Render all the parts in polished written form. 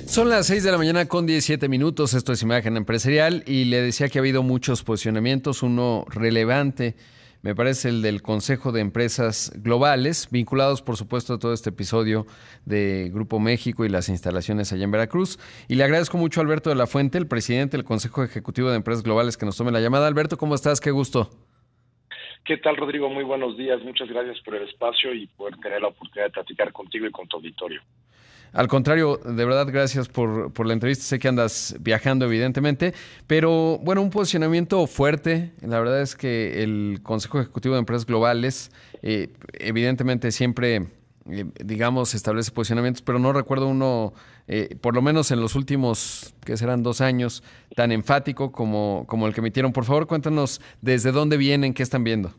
Son las 6 de la mañana con 17 minutos, esto es Imagen Empresarial y le decía que ha habido muchos posicionamientos, uno relevante, me parece el del Consejo de Empresas Globales, vinculados por supuesto a todo este episodio de Grupo México y las instalaciones allá en Veracruz. Y le agradezco mucho a Alberto de la Fuente, el presidente del Consejo Ejecutivo de Empresas Globales, que nos tome la llamada. Alberto, ¿cómo estás? Qué gusto. ¿Qué tal, Rodrigo? Muy buenos días. Muchas gracias por el espacio y poder tener la oportunidad de platicar contigo y con tu auditorio. Al contrario, de verdad, gracias por la entrevista. Sé que andas viajando, evidentemente, pero bueno, un posicionamiento fuerte. La verdad es que el Consejo Ejecutivo de Empresas Globales, evidentemente siempre, digamos, establece posicionamientos, pero no recuerdo uno, por lo menos en los últimos, que serán 2 años, tan enfático como el que emitieron. Por favor, cuéntanos desde dónde vienen, qué están viendo.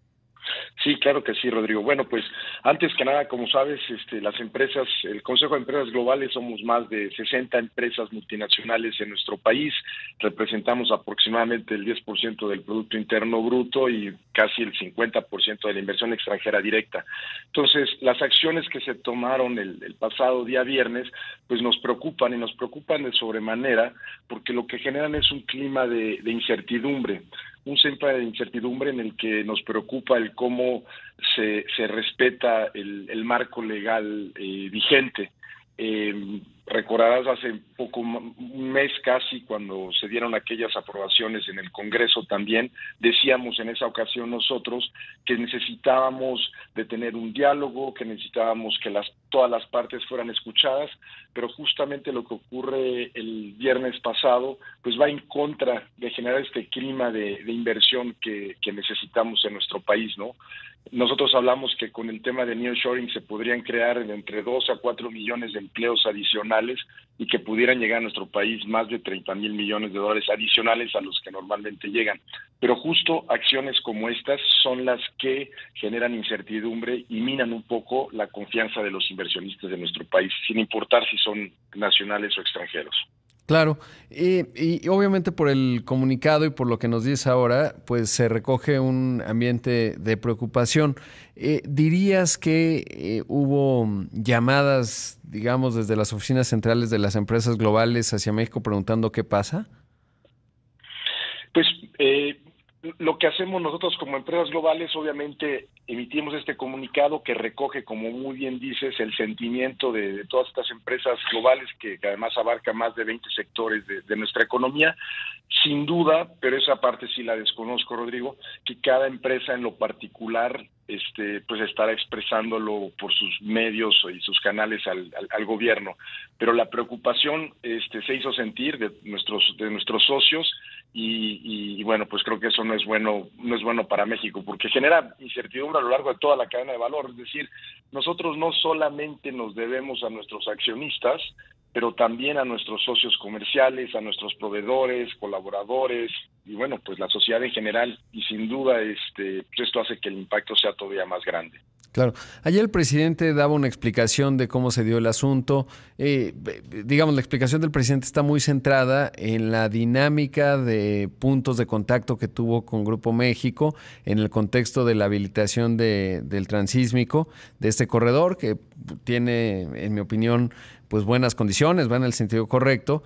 Sí, claro que sí, Rodrigo. Bueno, pues antes que nada, como sabes, las empresas, el Consejo de Empresas Globales, somos más de 60 empresas multinacionales en nuestro país, representamos aproximadamente el 10% del Producto Interno Bruto y casi el 50% de la inversión extranjera directa. Entonces, las acciones que se tomaron el pasado día viernes, pues nos preocupan y nos preocupan de sobremanera porque lo que generan es un clima de incertidumbre. Un centro de incertidumbre en el que nos preocupa el cómo se respeta el marco legal vigente. Recordarás hace un mes casi, cuando se dieron aquellas aprobaciones en el Congreso también, decíamos en esa ocasión nosotros que necesitábamos de tener un diálogo, que necesitábamos que todas las partes fueran escuchadas, pero justamente lo que ocurre el viernes pasado pues va en contra de generar este clima de inversión que necesitamos en nuestro país, ¿no? Nosotros hablamos que con el tema de nearshoring se podrían crear entre 2 a 4 millones de empleos adicionales y que pudieran llegar a nuestro país más de 30,000 millones de dólares adicionales a los que normalmente llegan. Pero justo acciones como estas son las que generan incertidumbre y minan un poco la confianza de los inversionistas de nuestro país, sin importar si son nacionales o extranjeros. Claro, y obviamente por el comunicado y por lo que nos dices ahora, pues se recoge un ambiente de preocupación. ¿Dirías que hubo llamadas, digamos, desde las oficinas centrales de las empresas globales hacia México preguntando qué pasa? Pues lo que hacemos nosotros como empresas globales, obviamente emitimos este comunicado que recoge, como muy bien dices, el sentimiento de todas estas empresas globales que además abarca más de 20 sectores de nuestra economía. Sin duda, pero esa parte sí la desconozco, Rodrigo, que cada empresa en lo particular pues estará expresándolo por sus medios y sus canales al gobierno. Pero la preocupación se hizo sentir de nuestros socios y bueno, pues creo que eso no es bueno para México, porque genera incertidumbre a lo largo de toda la cadena de valor. Es decir, nosotros no solamente nos debemos a nuestros accionistas, pero también a nuestros socios comerciales, a nuestros proveedores, colaboradores y bueno, pues la sociedad en general, y sin duda pues esto hace que el impacto sea todavía más grande. Claro. Ayer el presidente daba una explicación de cómo se dio el asunto. Digamos, la explicación del presidente está muy centrada en la dinámica de puntos de contacto que tuvo con Grupo México en el contexto de la habilitación del transísmico de este corredor que tiene, en mi opinión, pues buenas condiciones, va en el sentido correcto.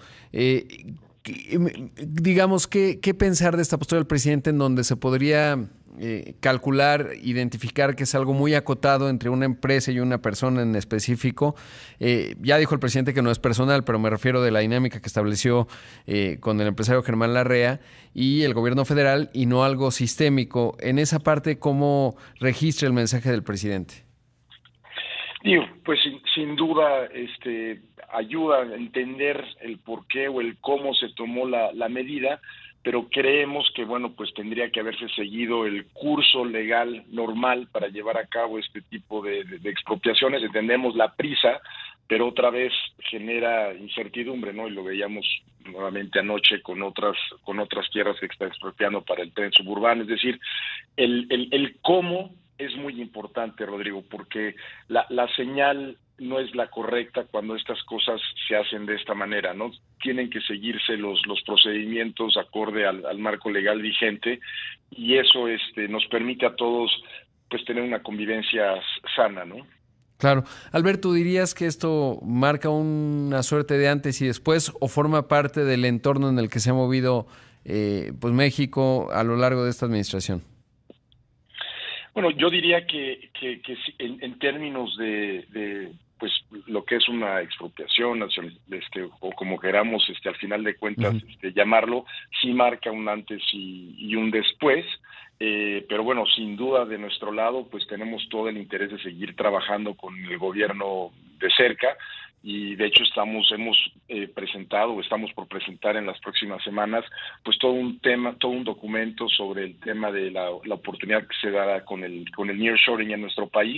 Digamos, ¿qué pensar de esta postura del presidente en donde se podría calcular, identificar que es algo muy acotado entre una empresa y una persona en específico? Ya dijo el presidente que no es personal, pero me refiero de la dinámica que estableció con el empresario Germán Larrea y el gobierno federal y no algo sistémico. En esa parte, ¿cómo registra el mensaje del presidente? Pues sin duda ayuda a entender el por qué o el cómo se tomó la medida, pero creemos que bueno, pues tendría que haberse seguido el curso legal normal para llevar a cabo este tipo de expropiaciones. Entendemos la prisa, pero otra vez genera incertidumbre, ¿no? Y lo veíamos nuevamente anoche con otras tierras que están expropiando para el tren suburbano. Es decir, el cómo es muy importante, Rodrigo, porque la señal no es la correcta cuando estas cosas se hacen de esta manera, ¿no? Tienen que seguirse los procedimientos acorde al marco legal vigente y eso nos permite a todos pues tener una convivencia sana, ¿no? Claro. Alberto, ¿dirías que esto marca una suerte de antes y después o forma parte del entorno en el que se ha movido pues México a lo largo de esta administración? Bueno, yo diría que sí, en términos pues lo que es una expropiación, o como queramos, al final de cuentas, Ujú. llamarlo, sí marca un antes y un después. Pero bueno, sin duda de nuestro lado, pues tenemos todo el interés de seguir trabajando con el gobierno de cerca, y de hecho hemos presentado o estamos por presentar en las próximas semanas pues todo un documento sobre el tema de la oportunidad que se dará con el nearshoring en nuestro país.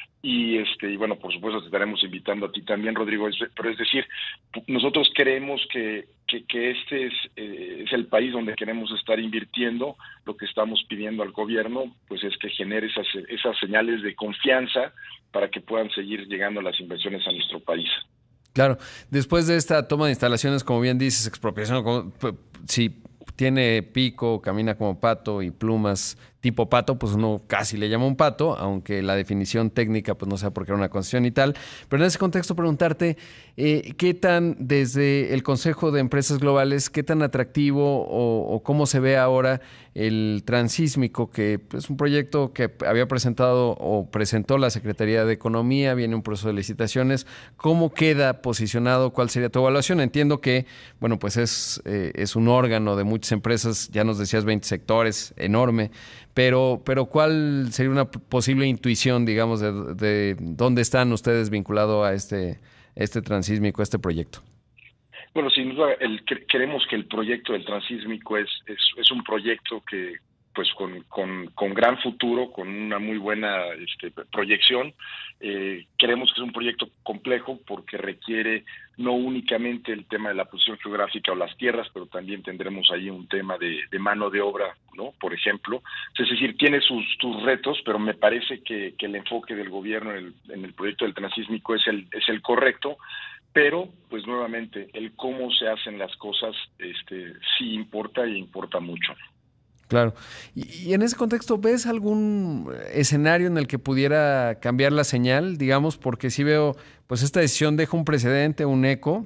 Y bueno, por supuesto te estaremos invitando a ti también, Rodrigo. Pero es decir, nosotros creemos que este es el país donde queremos estar invirtiendo. Lo que estamos pidiendo al gobierno pues es que genere esas señales de confianza para que puedan seguir llegando las inversiones a nuestro país. Claro, después de esta toma de instalaciones, como bien dices, expropiación, si tiene pico, camina como pato y plumas tipo pato, pues uno casi le llama un pato, aunque la definición técnica pues no sea porque era una concesión y tal. Pero en ese contexto preguntarte, ¿qué tan, desde el Consejo de Empresas Globales, qué tan atractivo o cómo se ve ahora el transísmico, que es un proyecto que había presentado o presentó la Secretaría de Economía, viene un proceso de licitaciones? ¿Cómo queda posicionado? ¿Cuál sería tu evaluación? Entiendo que, bueno, pues es un órgano de muchas empresas, ya nos decías 20 sectores, enorme, pero ¿cuál sería una posible intuición, digamos, de dónde están ustedes vinculados a este transísmico, a este proyecto? Bueno, sin duda, creemos que el proyecto del transísmico es un proyecto que, pues, con gran futuro, con una muy buena proyección. Creemos que es un proyecto complejo porque requiere no únicamente el tema de la posición geográfica o las tierras, pero también tendremos ahí un tema de mano de obra, ¿no? Por ejemplo. Es decir, tiene sus retos, pero me parece que el enfoque del gobierno en el proyecto del transísmico es el correcto. Pero, pues nuevamente, el cómo se hacen las cosas sí importa, y importa mucho. Claro. Y en ese contexto, ¿ves algún escenario en el que pudiera cambiar la señal? Digamos, porque sí veo, pues esta decisión deja un precedente, un eco,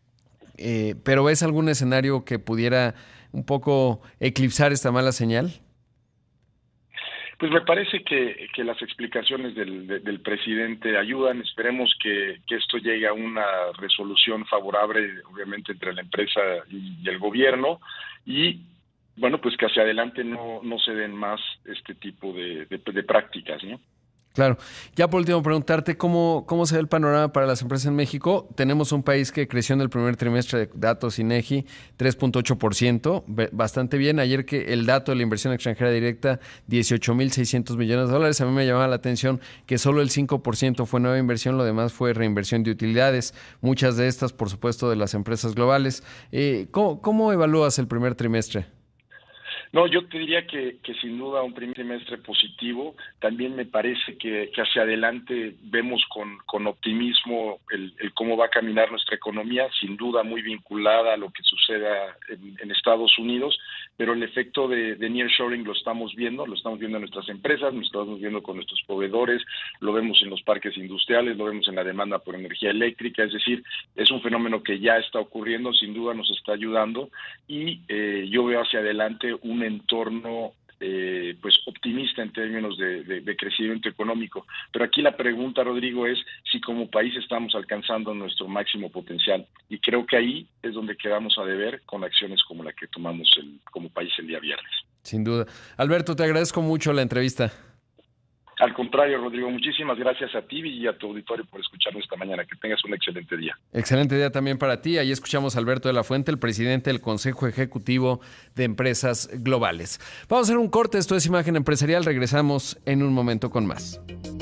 pero ¿ves algún escenario que pudiera un poco eclipsar esta mala señal? Pues me parece que las explicaciones del presidente ayudan. Esperemos que esto llegue a una resolución favorable, obviamente, entre la empresa y el gobierno, y bueno, pues que hacia adelante no se den más este tipo de prácticas, ¿no? Claro. Ya por último, preguntarte cómo se ve el panorama para las empresas en México. Tenemos un país que creció en el primer trimestre de datos INEGI 3.8%, bastante bien. Ayer que el dato de la inversión extranjera directa, 18.600 millones de dólares. A mí me llamaba la atención que solo el 5% fue nueva inversión, lo demás fue reinversión de utilidades. Muchas de estas, por supuesto, de las empresas globales. ¿Cómo evalúas el primer trimestre? No, yo te diría que sin duda un primer trimestre positivo. También me parece que hacia adelante vemos con optimismo el cómo va a caminar nuestra economía, sin duda muy vinculada a lo que suceda en Estados Unidos, pero el efecto de nearshoring lo estamos viendo en nuestras empresas, lo estamos viendo con nuestros proveedores, lo vemos en los parques industriales, lo vemos en la demanda por energía eléctrica. Es decir, es un fenómeno que ya está ocurriendo, sin duda nos está ayudando, y yo veo hacia adelante un entorno pues optimista en términos de crecimiento económico. Pero aquí la pregunta, Rodrigo, es si como país estamos alcanzando nuestro máximo potencial, y creo que ahí es donde quedamos a deber con acciones como la que tomamos como país el día viernes. Sin duda. Alberto, te agradezco mucho la entrevista. Al contrario, Rodrigo, muchísimas gracias a ti y a tu auditorio por escucharnos esta mañana. Que tengas un excelente día. Excelente día también para ti. Ahí escuchamos a Alberto de la Fuente, el presidente del Consejo Ejecutivo de Empresas Globales. Vamos a hacer un corte. Esto es Imagen Empresarial. Regresamos en un momento con más.